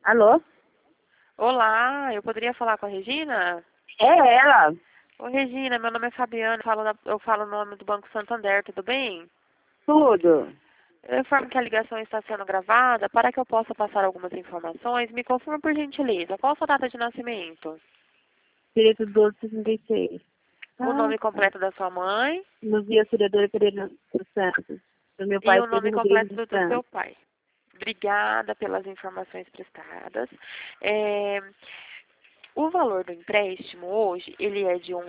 Alô? Olá, eu poderia falar com a Regina? É ela. Oi, Regina, meu nome é Fabiana, eu falo o nome do Banco Santander, tudo bem? Tudo. Eu informo que a ligação está sendo gravada para que eu possa passar algumas informações. Me confirma por gentileza, qual a sua data de nascimento? Direito 1266. O Ah, nome tá. completo da sua mãe Luzia Auxiliadora Pereira dos Santos. Do meu e pai, o Pedro nome Rodrigues completo dos do seu Santos. pai. Obrigada pelas informações prestadas. É, O valor do empréstimo hoje, ele é de R$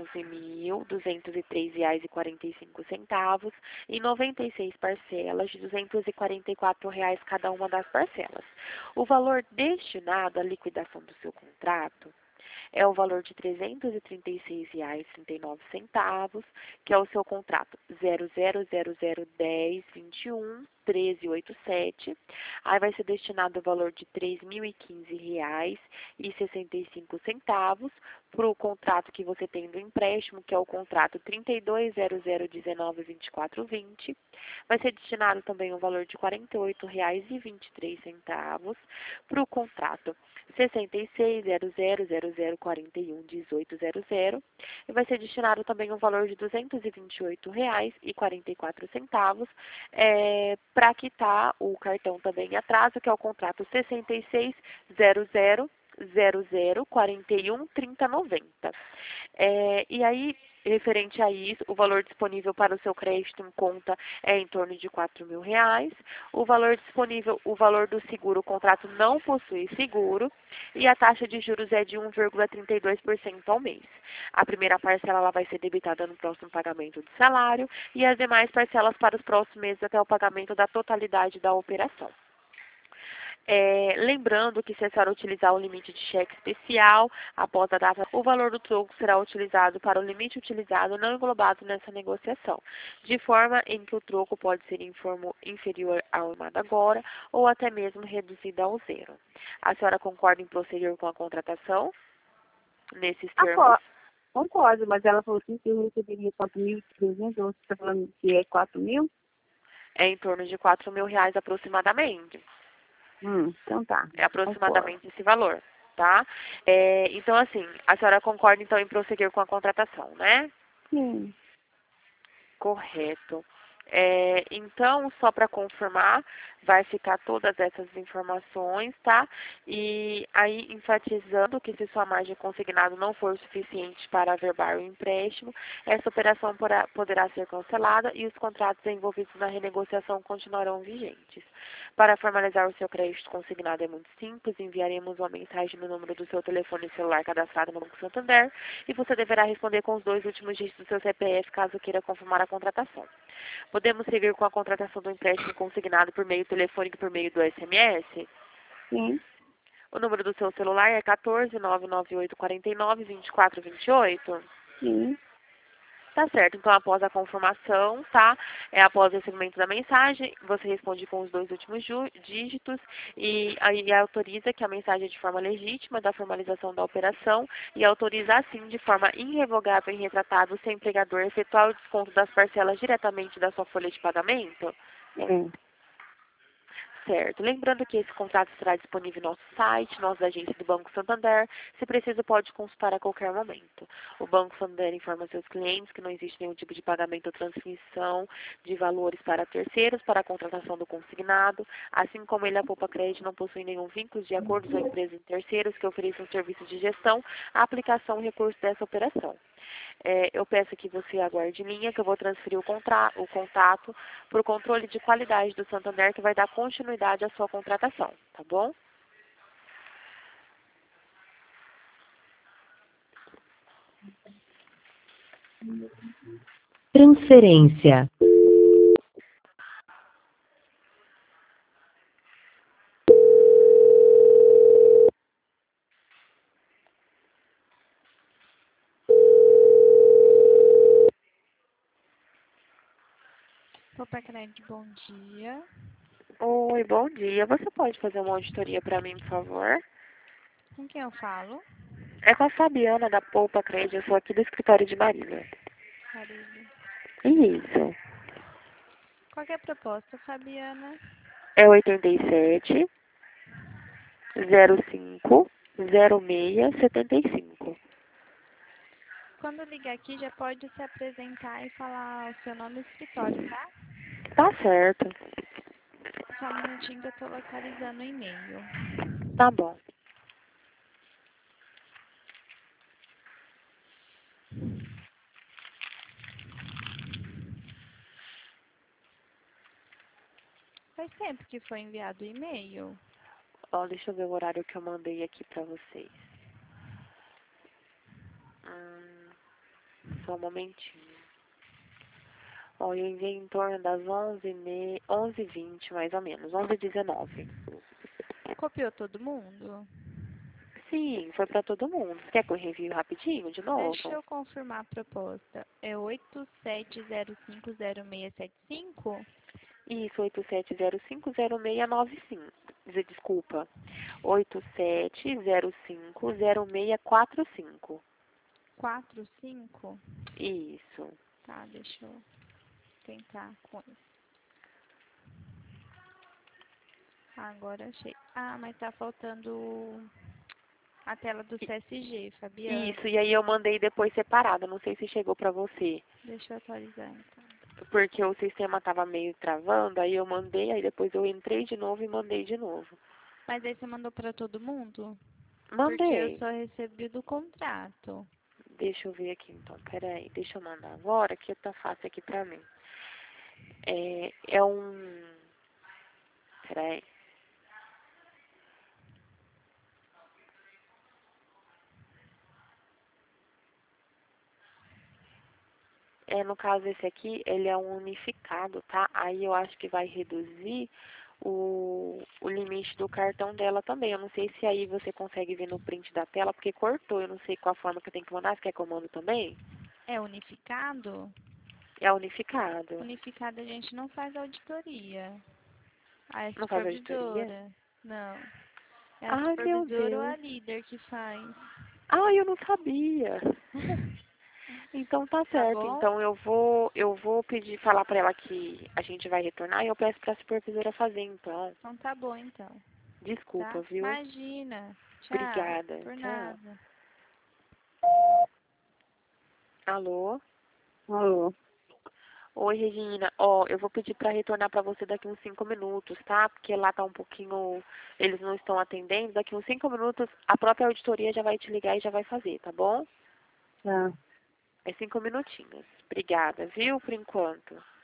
11.203,45 em 96 parcelas de R$ 244 cada uma das parcelas. O valor destinado à liquidação do seu contrato é o valor de R$ 336,39, que é o seu contrato 000010211387. Aí vai ser destinado o valor de R$ 3.015,65 para o contrato que você tem do empréstimo, que é o contrato 3200192420. Vai ser destinado também o valor de R$ 48,23 para o contrato 660000411800 e vai ser destinado também um valor de R$ 228,44 para quitar o cartão também em atraso, que é o contrato 660000413090. E aí, referente a isso, o valor disponível para o seu crédito em conta é em torno de R$ 4.000. O valor disponível, o valor do seguro, o contrato não possui seguro e a taxa de juros é de 1,32% ao mês. A primeira parcela ela vai ser debitada no próximo pagamento do salário e as demais parcelas para os próximos meses até o pagamento da totalidade da operação. Lembrando que se a senhora utilizar o limite de cheque especial, após a data, o valor do troco será utilizado para o limite utilizado não englobado nessa negociação, de forma em que o troco pode ser inferior ao amado agora ou até mesmo reduzido ao zero. A senhora concorda em prosseguir com a contratação nesses termos? Concordo, mas ela falou assim que eu receberia 4.300, você está falando que é 4.000? É em torno de R$ 4.000 aproximadamente. Então tá. É Concordo. aproximadamente esse valor, tá? Então, assim, a senhora concorda, então, em prosseguir com a contratação, né? Sim. Correto. Então, só para confirmar, vai ficar todas essas informações, tá? E aí, enfatizando que se sua margem consignada não for suficiente para averbar o empréstimo, essa operação poderá ser cancelada e os contratos envolvidos na renegociação continuarão vigentes. Para formalizar o seu crédito consignado é muito simples, enviaremos uma mensagem no número do seu telefone celular cadastrado no Banco Santander e você deverá responder com os 2 últimos dígitos do seu CPF caso queira confirmar a contratação. Podemos seguir com a contratação do empréstimo consignado por meio telefônico e por meio do SMS? Sim. O número do seu celular é 14 99849 2428? Sim. Tá certo, então após a confirmação, tá? Após o recebimento da mensagem, você responde com os 2 últimos dígitos e aí autoriza que a mensagem é de forma legítima da formalização da operação e autoriza assim, de forma irrevogável e irretratável, o seu empregador efetuar o desconto das parcelas diretamente da sua folha de pagamento? É. Certo. Lembrando que esse contrato estará disponível no nosso site, nossa agência do Banco Santander. Se precisa, pode consultar a qualquer momento. O Banco Santander informa seus clientes que não existe nenhum tipo de pagamento ou transmissão de valores para terceiros para a contratação do consignado, assim como ele, a Poupa Crédito, não possui nenhum vínculo de acordos ou empresas em terceiros que ofereçam serviços de gestão, a aplicação e recurso dessa operação. Eu peço que você aguarde em linha, que eu vou transferir o contato para o controle de qualidade do Santander, que vai dar continuidade à sua contratação, tá bom? Transferência. Opa, Cred, bom dia. Oi, bom dia. Você pode fazer uma auditoria para mim, por favor? Com quem eu falo? É com a Fabiana da Poupa Crédito, eu sou aqui do escritório de Marília. Marília. Isso. Qual que é a proposta, Fabiana? É 87 050675. Quando ligar aqui, já pode se apresentar e falar o seu nome e escritório, tá? Tá certo. Só um minutinho que eu tô localizando o e-mail. Tá bom. Faz tempo que foi enviado o e-mail. Ó, deixa eu ver o horário que eu mandei aqui pra vocês. Só um momentinho. Ó, eu enviei em torno das 11h20, mais ou menos, 11h19. Copiou todo mundo? Sim, foi pra todo mundo. Quer que eu reenvie rapidinho, de novo? Deixa eu confirmar a proposta. É 87050675? Isso, 87050695. Desculpa. 87050645. 45? Isso. Tá, deixa eu tentar com isso. Agora achei. Ah, mas tá faltando a tela do CSG, Fabiana. Isso, e aí eu mandei depois separado. Não sei se chegou pra você. Deixa eu atualizar então. Porque o sistema tava meio travando, aí eu mandei, aí depois eu entrei de novo e mandei de novo. Mas aí você mandou pra todo mundo? Porque eu Mandei. só recebi do contrato. Deixa eu ver aqui então, peraí. Deixa eu mandar agora, que tá fácil aqui pra mim. É um... Peraí. No caso, esse aqui, ele é um unificado, tá? Aí eu acho que vai reduzir o limite do cartão dela também. Eu não sei se aí você consegue ver no print da tela, porque cortou. Eu não sei qual a forma que eu tenho que mandar. Você quer que eu mando também? É unificado? É unificado. Unificado a gente não faz auditoria. Ah, é Não faz auditoria? supervisora? Não. É a Ai, meu supervisora ou a Deus. líder que faz. Ai, eu não sabia. Então tá Tá certo. bom? Então eu vou pedir, falar pra ela que a gente vai retornar e eu peço pra supervisora fazer, então. Então tá bom então. Desculpa, Tá? viu? Imagina. Tchau. Obrigada. Por Tchau. nada. Alô? Alô. Oi, Regina. Ó, eu vou pedir pra retornar pra você daqui uns 5 minutos, tá? Porque lá tá um pouquinho... Eles não estão atendendo. Daqui uns 5 minutos a própria auditoria já vai te ligar e já vai fazer, tá bom? Tá. É 5 minutinhos. Obrigada, viu? Por enquanto.